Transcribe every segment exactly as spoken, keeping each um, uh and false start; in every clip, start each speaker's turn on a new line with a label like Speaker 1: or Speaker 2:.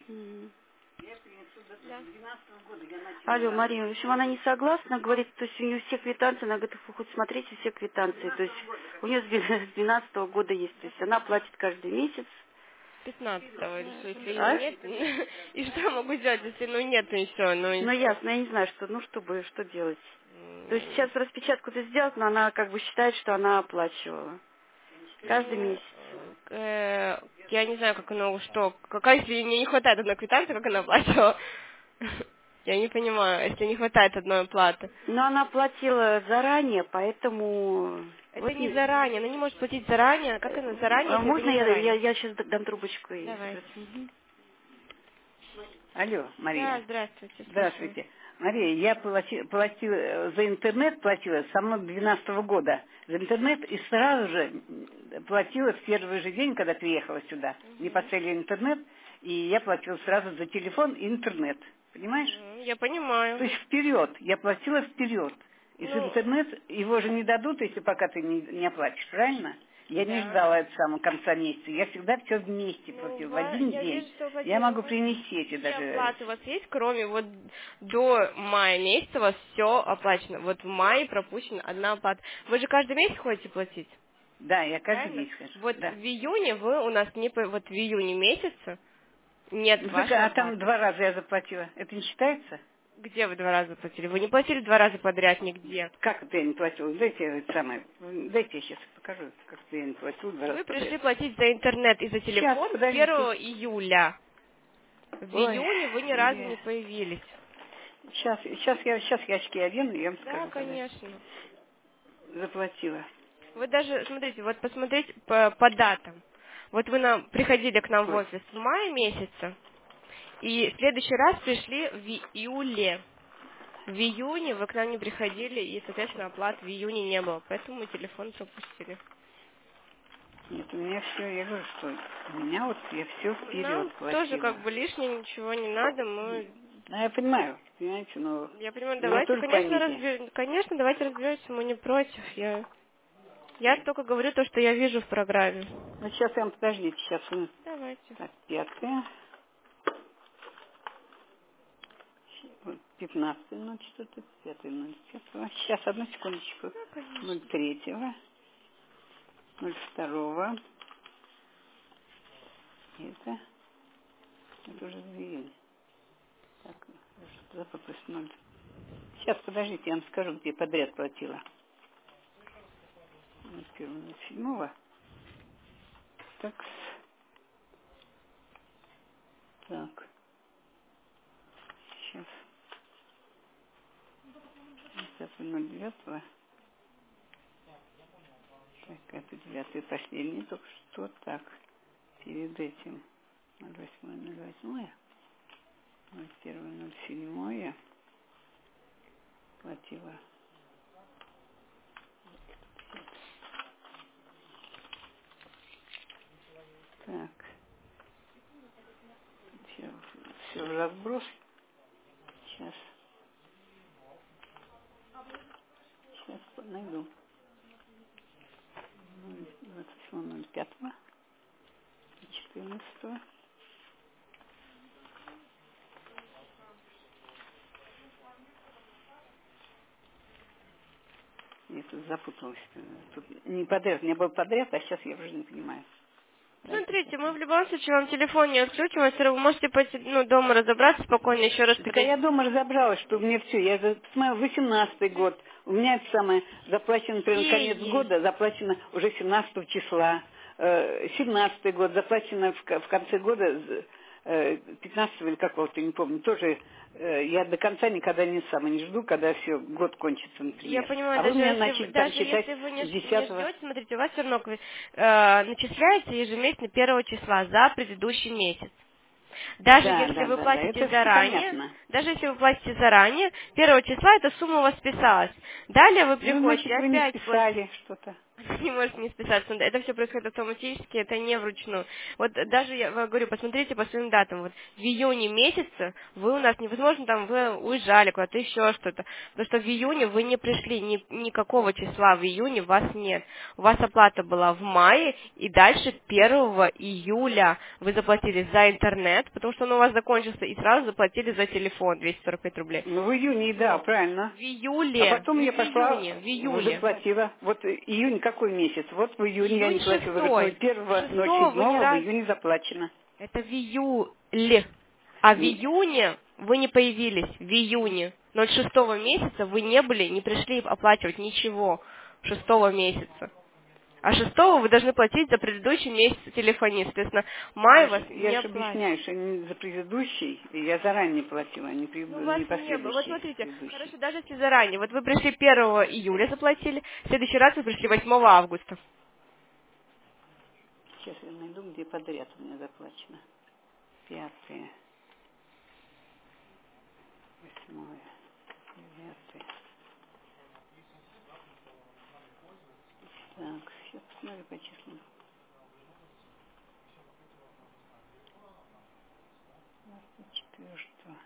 Speaker 1: М.
Speaker 2: Да.
Speaker 1: Алло, Мария, в общем, она не согласна, говорит, то есть у нее все квитанции, она говорит, вы хоть смотрите все квитанции, то есть у нее с двенадцатого года есть, то есть она платит каждый месяц.
Speaker 2: пятнадцатого или что, если ее
Speaker 1: А?
Speaker 2: нет, и что я могу делать, если ну нет, и все, ну и
Speaker 1: Ну,
Speaker 2: что?
Speaker 1: ясно, я не знаю, что, ну, чтобы, что делать. То есть
Speaker 2: М,
Speaker 1: сейчас распечатку-то сделать, но она как бы считает, что она оплачивала. Каждый
Speaker 2: Ну,
Speaker 1: месяц.
Speaker 2: э, я не знаю, как она, что, какая, если мне не хватает одной квитанции, как она оплачивала? Я не понимаю, если не хватает одной оплаты.
Speaker 1: Но она платила заранее, поэтому...
Speaker 2: Это
Speaker 1: Вот
Speaker 2: не
Speaker 1: не...
Speaker 2: заранее, она не может платить заранее. Как она заранее,
Speaker 1: А
Speaker 2: если это
Speaker 1: можно
Speaker 2: не
Speaker 1: я, я,
Speaker 2: заранее?
Speaker 1: я сейчас дам трубочку и
Speaker 2: Давайте.
Speaker 1: спросить? Мгм. Алло,
Speaker 2: Да,
Speaker 1: Мария.
Speaker 2: здравствуйте, слушаю.
Speaker 1: Здравствуйте. Мария, я плати- платила, э, за интернет платила со мной двенадцатого года за интернет и сразу же м, платила в первый же день, когда приехала сюда. Мне
Speaker 2: Мгм.
Speaker 1: поставили интернет, и я платила сразу за телефон и интернет. Понимаешь?
Speaker 2: Мгм, Я
Speaker 1: То
Speaker 2: понимаю.
Speaker 1: есть вперед. Я платила вперед. И за
Speaker 2: Ну,
Speaker 1: интернет его же не дадут, если пока ты не, не оплатишь, правильно? Я не
Speaker 2: да.
Speaker 1: ждала это самого конца месяца. Я всегда все вместе
Speaker 2: Ну,
Speaker 1: платила, в
Speaker 2: ва-
Speaker 1: один
Speaker 2: я вижу,
Speaker 1: день.
Speaker 2: что вы
Speaker 1: Я
Speaker 2: платили. У
Speaker 1: могу
Speaker 2: вас
Speaker 1: принести эти
Speaker 2: какие
Speaker 1: даже.
Speaker 2: оплаты у вас есть, кроме вот до мая месяца у вас все оплачено. Вот в мае пропущена одна оплата. Вы же каждый месяц ходите платить,
Speaker 1: Да, я каждый
Speaker 2: правильно?
Speaker 1: месяц хожу.
Speaker 2: Вот
Speaker 1: Да.
Speaker 2: в июне вы у нас не по- вот в июне месяце нет
Speaker 1: Ну так,
Speaker 2: вашей
Speaker 1: а там
Speaker 2: оплаты.
Speaker 1: два раза я заплатила. Это не считается?
Speaker 2: Где вы два раза платили? Вы не платили два раза подряд нигде.
Speaker 1: Как это я не платила? Дайте это самое. Дайте я сейчас покажу, как это я не платила два раза
Speaker 2: Вы
Speaker 1: подряд.
Speaker 2: пришли платить за интернет и за
Speaker 1: Сейчас,
Speaker 2: телефон
Speaker 1: подождите.
Speaker 2: первого июля. В
Speaker 1: Ой,
Speaker 2: июне вы ни разу
Speaker 1: Мария.
Speaker 2: не появились.
Speaker 1: Сейчас, сейчас я, сейчас я очки одену, и я вам
Speaker 2: Да,
Speaker 1: скажу, когда
Speaker 2: конечно.
Speaker 1: заплатила.
Speaker 2: Вы даже, смотрите, вот посмотреть по, по датам. Вот вы нам приходили к нам в
Speaker 1: Ой,
Speaker 2: офис в мае месяце, и в следующий раз пришли в июле. В июне вы к нам не приходили, и, соответственно, оплат в июне не было, поэтому мы телефон пропустили.
Speaker 1: нет, у меня все, я говорю, что у меня вот я все вперед
Speaker 2: Нам тоже
Speaker 1: платила.
Speaker 2: как бы лишнее ничего не надо, мы...
Speaker 1: Ну, я понимаю, понимаете, но
Speaker 2: Я понимаю,
Speaker 1: вы
Speaker 2: давайте,
Speaker 1: тоже
Speaker 2: конечно,
Speaker 1: поймите.
Speaker 2: разбер... конечно, давайте разберемся, мы не против. Я... я только говорю то, что я вижу в программе.
Speaker 1: Ну, сейчас я вам, подождите, сейчас, мы-
Speaker 2: Давайте.
Speaker 1: так, пятое, вот, пятнадцатое, ноль четвертое, пятое, ноль пятого. Сейчас, одну секундочку.
Speaker 2: Да,
Speaker 1: Ноль
Speaker 2: конечно.
Speaker 1: третьего, ноль второго. Это, это уже за июнь. Так, что запуталась ноль. Сейчас, подождите, я вам скажу, где подряд платила. ноль первого, ноль седьмого. Так, так, сейчас. пятое, ноль девятого. Так, это девятое последнее, только что так. Перед этим ноль восьмое, ноль восьмое, ноль первое, ноль седьмое платила. Так, все, все в разброс. Сейчас, сейчас найду. двадцать восьмое, ноль пятого, четырнадцатого. Я тут запуталась. Тут не подряд, не был подряд, а сейчас я уже не понимаю. Дальше сейчас.
Speaker 2: Смотрите, мы в любом случае вам телефон не отключим, а всё равно вы можете пойти, ну, дома разобраться спокойно, еще раз
Speaker 1: Так а я
Speaker 2: перейти.
Speaker 1: дома разобралась, что у меня все. Я за- посмотрела, восемнадцатый год. У меня это самое заплачено, например, на
Speaker 2: Какие
Speaker 1: конец
Speaker 2: есть?
Speaker 1: года, заплачено уже семнадцатого числа. Э, семнадцатый год заплачено в, ко- в конце года э, пятнадцатого или какого-то, не помню. Тоже э, я до конца никогда не сама не жду, когда все, год кончится,
Speaker 2: Я
Speaker 1: например.
Speaker 2: понимаю,
Speaker 1: А вы
Speaker 2: даже
Speaker 1: меня
Speaker 2: если вы,
Speaker 1: начали там
Speaker 2: даже
Speaker 1: считать
Speaker 2: если вы не,
Speaker 1: с
Speaker 2: ж- не
Speaker 1: десятого.
Speaker 2: ждете, смотрите, у вас все равно э, начисляется ежемесячно первого числа за предыдущий месяц. Даже
Speaker 1: Да,
Speaker 2: если
Speaker 1: да,
Speaker 2: вы
Speaker 1: да, да,
Speaker 2: платите
Speaker 1: это все
Speaker 2: заранее,
Speaker 1: понятно.
Speaker 2: даже если вы платите заранее, первого числа эта сумма у вас списалась. Далее вы
Speaker 1: Ну,
Speaker 2: приходите
Speaker 1: значит, вы не
Speaker 2: опять платить.
Speaker 1: списали что-то.
Speaker 2: Она не может не списаться. Это все происходит автоматически, это не вручную. Вот даже я вам говорю, посмотрите по своим датам. Вот в июне месяце вы у нас невозможно, там вы уезжали куда-то, еще что-то. Потому что в июне вы не пришли, ни, никакого числа в июне вас нет. У вас оплата была в мае, и дальше первого июля вы заплатили за интернет, потому что он у вас закончился, и сразу заплатили за телефон двести сорок пять рублей.
Speaker 1: Ну, в июне, да,
Speaker 2: Вот.
Speaker 1: правильно.
Speaker 2: В июле.
Speaker 1: А потом
Speaker 2: Не
Speaker 1: я
Speaker 2: в
Speaker 1: пошла,
Speaker 2: июне, в июле.
Speaker 1: заплатила. Вот июнь какой месяц? Вот в июне я
Speaker 2: Июнь
Speaker 1: не платила. Говорит,
Speaker 2: шестой.
Speaker 1: ноль первого, ноль
Speaker 2: Шестого вы ни
Speaker 1: седьмого в
Speaker 2: разу...
Speaker 1: июне заплачено.
Speaker 2: Это в июле. А в
Speaker 1: Не-
Speaker 2: июне вы не появились. В июне. ноль шестого месяца вы не были, не пришли оплачивать ничего. Шестого месяца. А шестого вы должны платить за предыдущий месяц телефонии. Соответственно, май
Speaker 1: Я,
Speaker 2: вас
Speaker 1: ж- я
Speaker 2: не
Speaker 1: же
Speaker 2: оплатит.
Speaker 1: объясняю, что не за предыдущий, я заранее платила, а не, при-
Speaker 2: Ну, вас
Speaker 1: не
Speaker 2: не было. Вот
Speaker 1: последующий
Speaker 2: смотрите,
Speaker 1: предыдущий.
Speaker 2: хорошо, даже если заранее. Вот вы пришли первого июля заплатили, в следующий раз вы пришли восьмого августа.
Speaker 1: Сейчас я найду, где подряд у меня заплачено. Пятое, восьмое, девятое. Так, сейчас посмотрю по числам. Четвертого,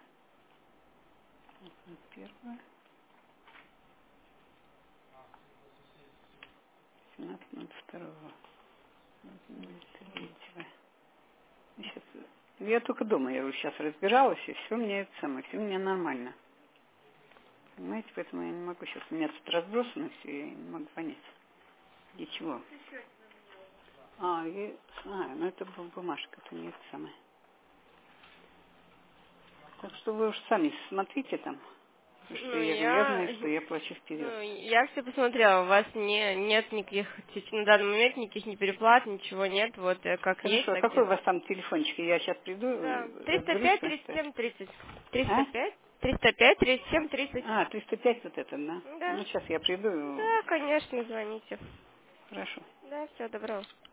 Speaker 1: первое, семнадцатого, второго, третьего. Сейчас, я только дома, я уже сейчас разбиралась, и все мне это самое, все у меня нормально. Понимаете, поэтому я не могу сейчас, у меня тут разбросано все, я не могу понять, где чего. А, я знаю, но это была бумажка, это не это самое. Так что вы уж сами смотрите там, что
Speaker 2: Ну,
Speaker 1: я
Speaker 2: я...
Speaker 1: верно, что я плачу вперед.
Speaker 2: Ну, я все посмотрела, у вас не, нет никаких, на данный момент никаких ни переплат, ничего нет, вот э, как есть,
Speaker 1: Хорошо, а
Speaker 2: так
Speaker 1: какой
Speaker 2: и...
Speaker 1: у вас там телефончик? Я сейчас приду,
Speaker 2: Да,
Speaker 1: э,
Speaker 2: триста
Speaker 1: разберусь,
Speaker 2: пять,
Speaker 1: что
Speaker 2: тридцать
Speaker 1: это.
Speaker 2: семь, тридцать.
Speaker 1: А?
Speaker 2: триста пять, триста пять, тридцать семь, тридцать.
Speaker 1: А, триста пять вот это, да?
Speaker 2: Да,
Speaker 1: Ну, сейчас я приду.
Speaker 2: да, конечно, звоните.
Speaker 1: Хорошо.
Speaker 2: Да, все, доброго.